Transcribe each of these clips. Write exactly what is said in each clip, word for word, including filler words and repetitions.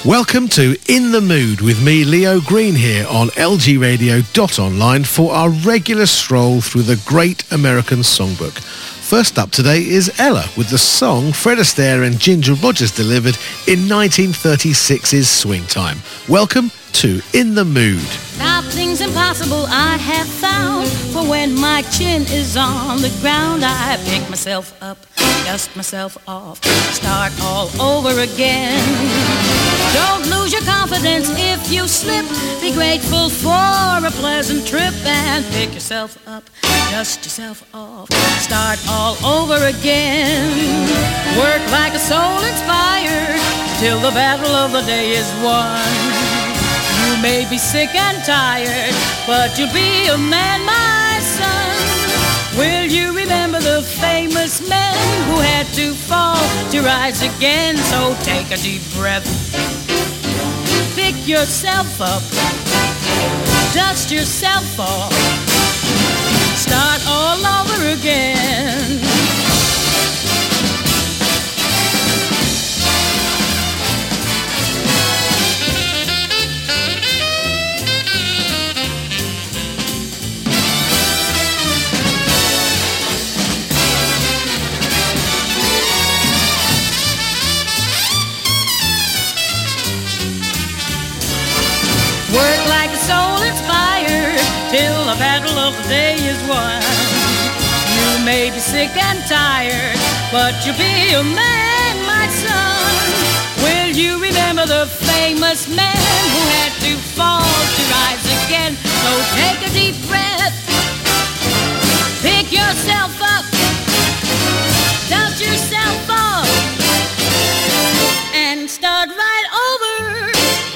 Welcome to In the Mood with me, Leo Green, here on L G radio dot online for our regular stroll through the great American songbook. First up today is Ella with the song Fred Astaire and Ginger Rogers delivered in nineteen thirty-six's Swing Time. Welcome to In the Mood. Nothing's impossible I have found, for when my chin is on the ground, I pick myself up, dust myself off, start all over again. Don't lose your confidence if you slip. Be grateful for a pleasant trip and pick yourself up, dust yourself off, start all over again. Work like a soul inspired till the battle of the day is won. You may be sick and tired, but you'll be a man, my son. Will you remember the famous men who had to fall to rise again? So take a deep breath, pick yourself up, dust yourself off, start all over again. Work like a soul inspired till the battle of the day is won. You may be sick and tired, but you'll be a man, my son. Will you remember the famous men who had to fall to rise again? So take a deep breath, pick yourself up, dust yourself off, and start right over.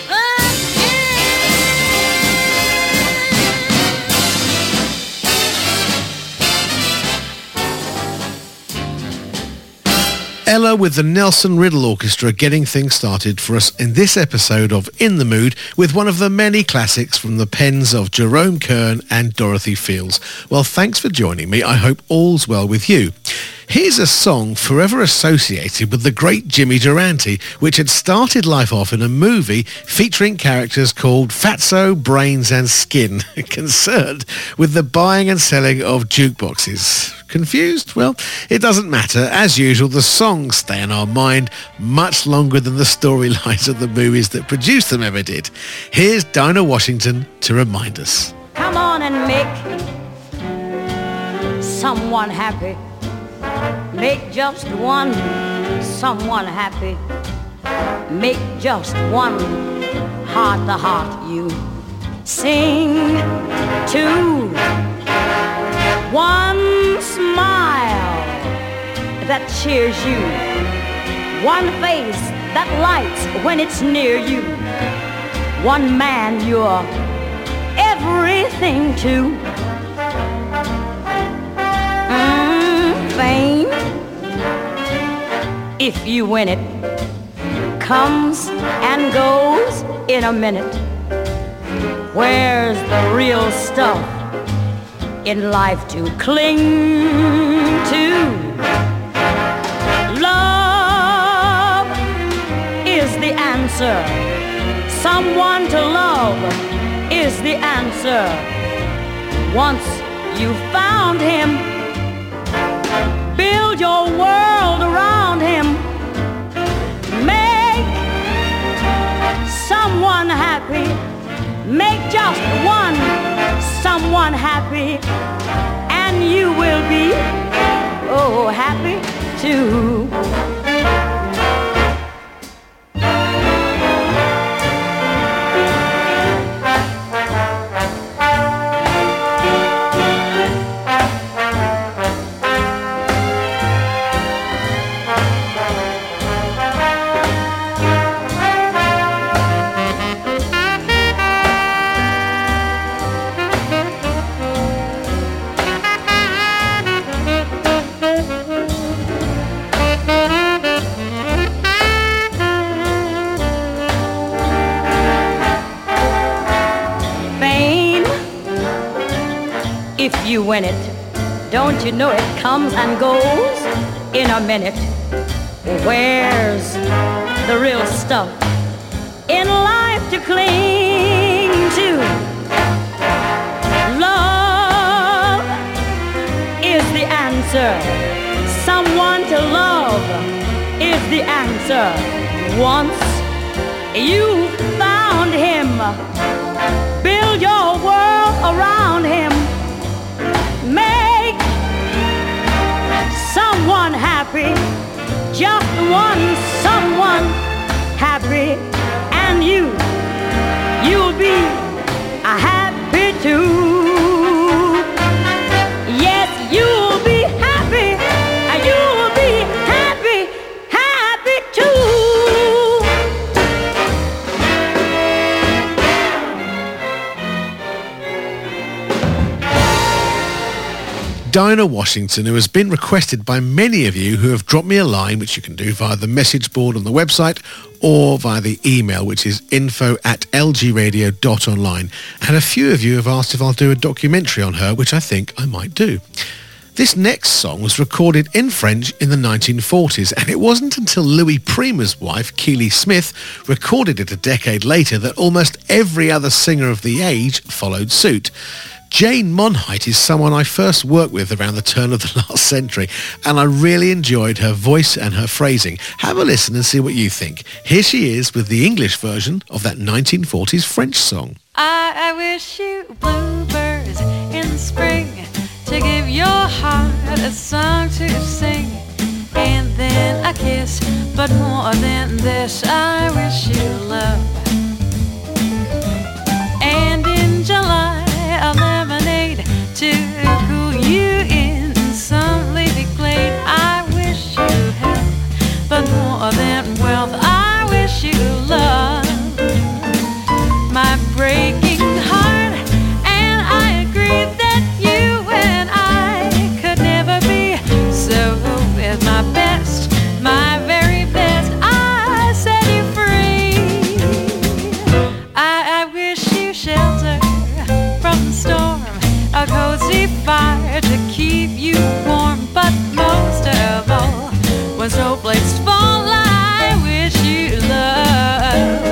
Ella with the Nelson Riddle Orchestra getting things started for us in this episode of In the Mood with one of the many classics from the pens of Jerome Kern and Dorothy Fields. Well, thanks for joining me. I hope all's well with you. Here's a song forever associated with the great Jimmy Durante, which had started life off in a movie featuring characters called Fatso, Brains and Skin, concerned with the buying and selling of jukeboxes. Confused? Well, it doesn't matter. As usual, the songs stay in our mind much longer than the storylines of the movies that produced them ever did. Here's Dinah Washington to remind us. Come on and make someone happy. Make just one someone happy. Make just one heart to heart you sing to. One smile that cheers you. One face that lights when it's near you. One man you're everything to. Mm, fame, if you win it, comes and goes in a minute. Where's the real stuff in life to cling to? Love is the answer. Someone to love is the answer. Once you found him, build your world around him. Make someone happy. Make just one someone happy, and you will be, oh, happy too. If you win it, don't you know it comes and goes in a minute? Where's the real stuff in life to cling to. Love is the answer. Someone to love is the answer. Once you found him, build your world around him. Make someone happy, just one someone happy, and you, you'll be happy too. Yes, you'll be happy, and you'll be happy, happy too. Dinah Washington, who has been requested by many of you who have dropped me a line, which you can do via the message board on the website or via the email, which is info at lgradio dot online. And a few of you have asked if I'll do a documentary on her, which I think I might do. This next song was recorded in French in the nineteen forties, and it wasn't until Louis Prima's wife, Keely Smith, recorded it a decade later that almost every other singer of the age followed suit. Jane Monheit is someone I first worked with around the turn of the last century, and I really enjoyed her voice and her phrasing. Have a listen and see what you think. Here she is with the English version of that nineteen forties French song. I, I wish you bluebirds in spring to give your heart a song to sing, and then a kiss, but more than this, I wish you love. And in July, a lemonade to cool you in some leafy glade. I wish you health, but more than wealth, I wish you love. My breaking heart, and I agree that you and I could never be. So with my best, my very best, I set you free. I, I wish you shelter from the storm, a cozy fire to keep you warm, but most of all, when snowflakes fall, I wish you love.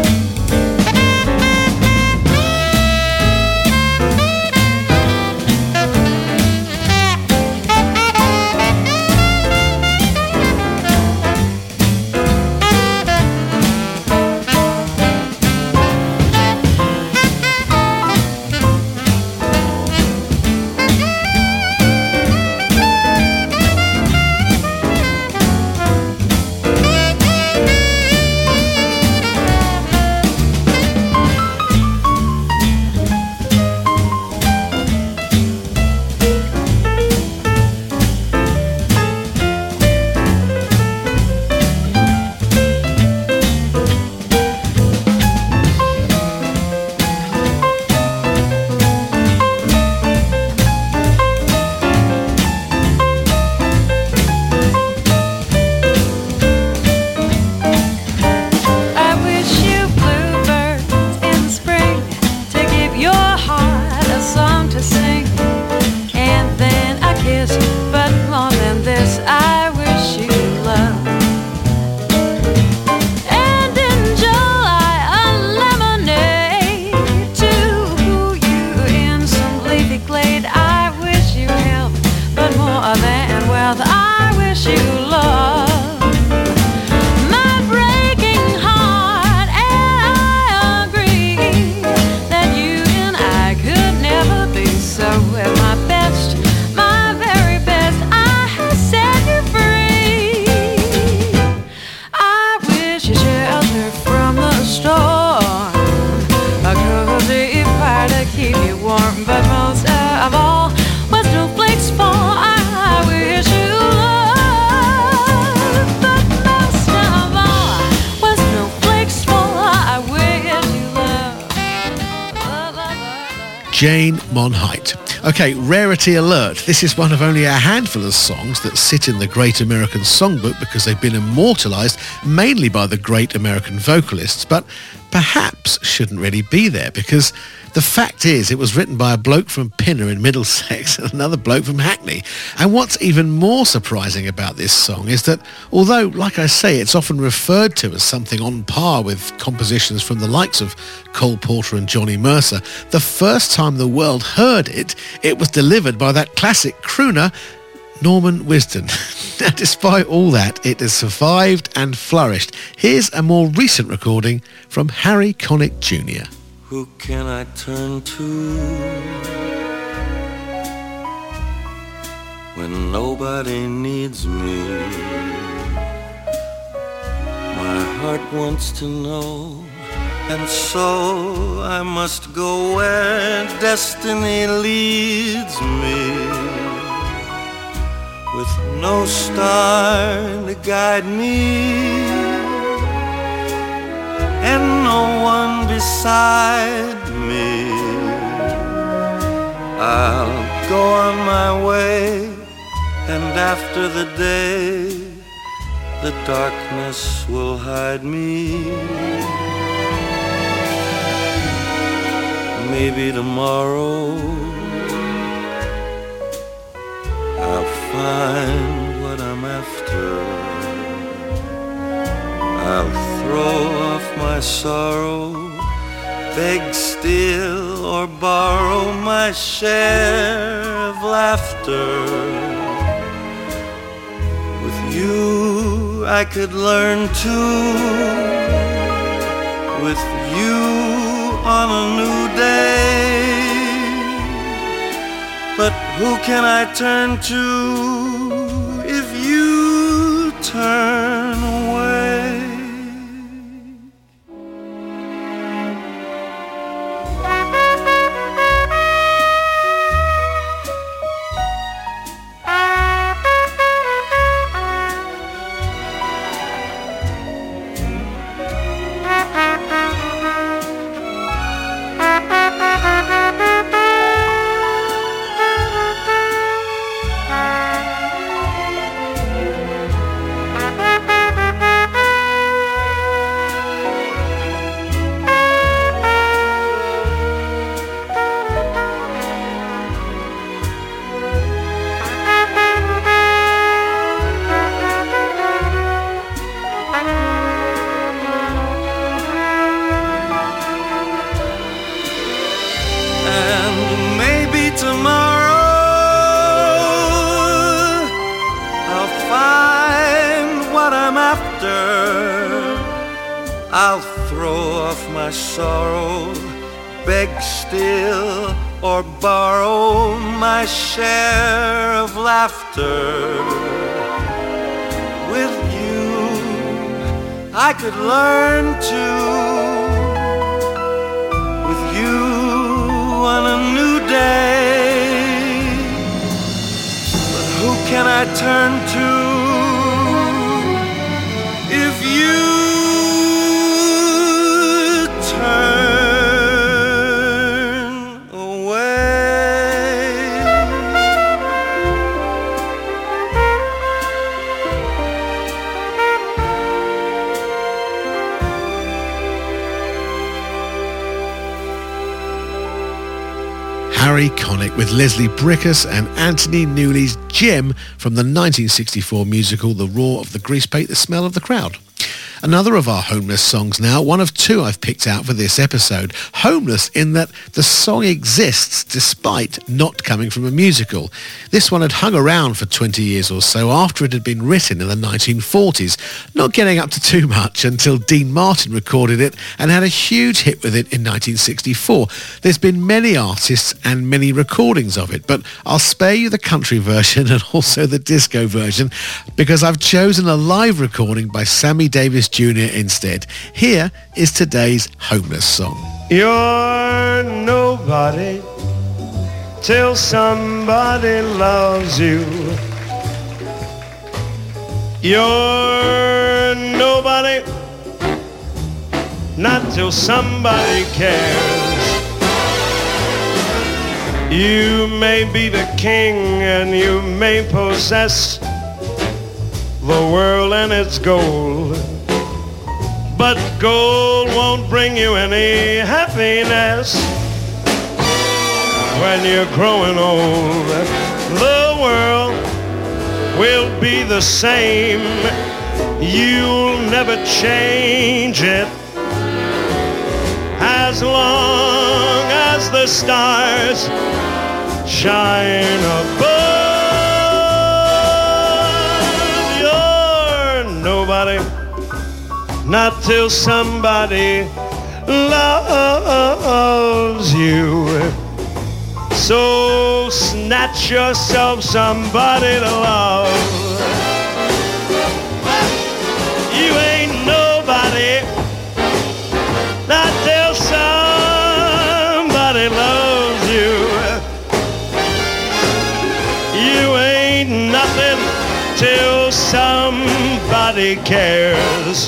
Jane Monheit. Okay, rarity alert. This is one of only a handful of songs that sit in the Great American Songbook because they've been immortalised mainly by the great American vocalists, but perhaps shouldn't really be there, because the fact is it was written by a bloke from Pinner in Middlesex and another bloke from Hackney. And what's even more surprising about this song is that although, like I say, it's often referred to as something on par with compositions from the likes of Cole Porter and Johnny Mercer, the first time the world heard it, it was delivered by that classic crooner, Norman Wisdom. Now, despite all that, it has survived and flourished. Here's a more recent recording from Harry Connick Junior Who can I turn to when nobody needs me? My heart wants to know, and so I must go where destiny leads me. With no star to guide me, and no one beside me, I'll go on my way, and after the day, the darkness will hide me. Maybe tomorrow I'll find what I'm after. I'll throw off my sorrow, beg, steal, or borrow my share of laughter. With you I could learn to, with you on a new day. But who can I turn to if you turn away? I'll throw off my sorrow, beg, steal, or borrow my share of laughter. With you I could learn to, with you on a new day. But who can I turn to if you Harry Connick with Leslie Brickus and Anthony Newley's Gem from the nineteen sixty-four musical The Roar of the Greasepaint, The Smell of the Crowd. Another of our Homeless songs now, one of two I've picked out for this episode. Homeless in that the song exists despite not coming from a musical. This one had hung around for twenty years or so after it had been written in the nineteen forties, not getting up to too much until Dean Martin recorded it and had a huge hit with it in nineteen sixty-four. There's been many artists and many recordings of it, but I'll spare you the country version and also the disco version because I've chosen a live recording by Sammy Davis Junior instead. Here is today's Homeless song. You're nobody till somebody loves you. You're nobody not till somebody cares. You may be the king and you may possess the world and its gold, but gold won't bring you any happiness. When you're growing old, the world will be the same. You'll never change it. As long as the stars shine above, you're nobody, not till somebody loves you. So snatch yourself somebody to love. You ain't nobody, not till somebody loves you. You ain't nothing till somebody cares.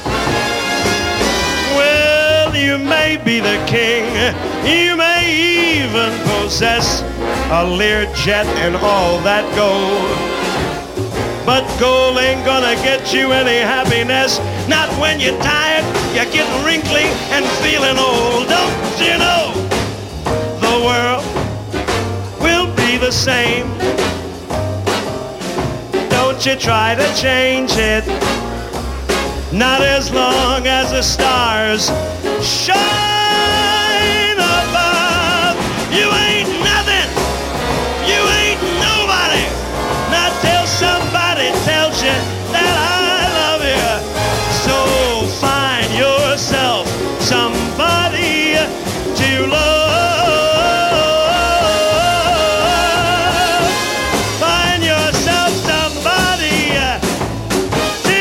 Well, you may be the king, you may even possess a Learjet and all that gold, but gold ain't gonna get you any happiness. Not when you're tired, you're getting wrinkly and feeling old. Don't you know the world will be the same? Don't you try to change it, not as long as the stars shine above. You ain't nothing, you ain't nobody, not till somebody tells you that I love you. So find yourself somebody to love. Find yourself somebody to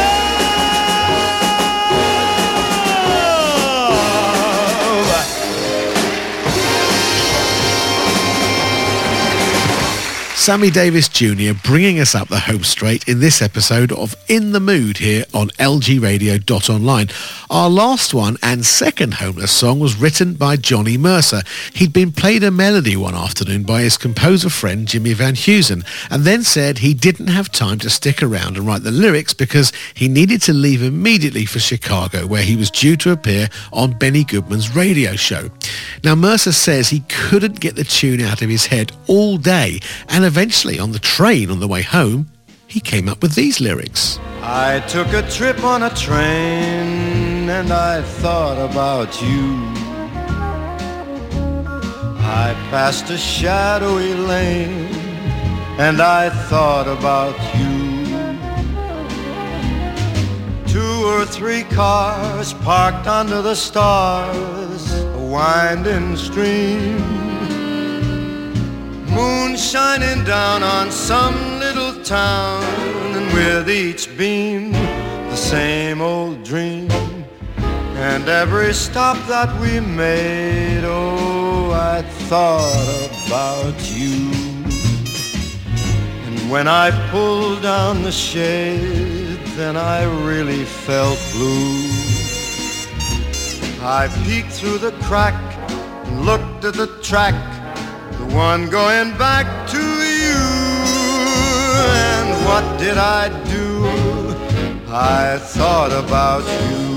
love. Sammy Davis Junior bringing us up the home straight in this episode of In the Mood here on L G radio dot online. Our last one and second Homeless song was written by Johnny Mercer. He'd been played a melody one afternoon by his composer friend Jimmy Van Heusen, and then said he didn't have time to stick around and write the lyrics because he needed to leave immediately for Chicago, where he was due to appear on Benny Goodman's radio show. Now, Mercer says he couldn't get the tune out of his head all day, and eventually on the train on the way home, he came up with these lyrics. I took a trip on a train and I thought about you. I passed a shadowy lane and I thought about you. Two or three cars parked under the stars, a winding stream. Moon shining down on some little town, and with each beam the same old dream. And every stop that we made, oh, I thought about you. And when I pulled down the shade, then I really felt blue. I peeked through the crack and looked at the track, the one going back to you. And what did I do? I thought about you.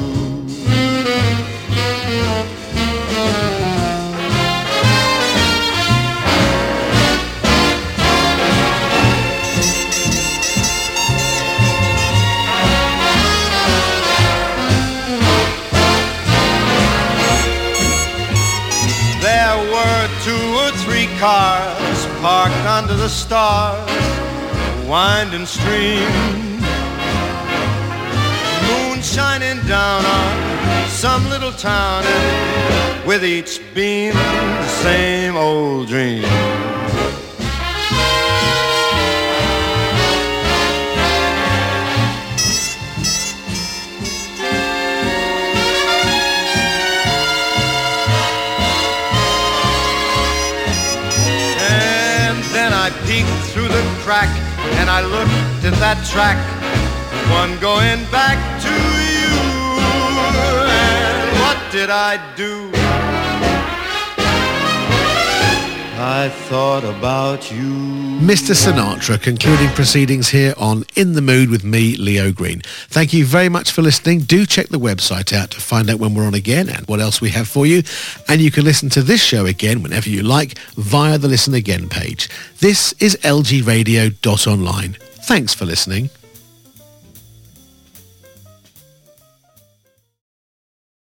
There were two or three cars parked under the stars, a winding stream. Moon shining down on some little town, and with each beam the same old dream. I peeked through the crack and I looked at that track, one going back to you. And what did I do? I thought about you. Mister Sinatra concluding proceedings here on In the Mood with me, Leo Green. Thank you very much for listening. Do check the website out to find out when we're on again and what else we have for you. And you can listen to this show again whenever you like via the Listen Again page. This is L G radio dot online. Thanks for listening.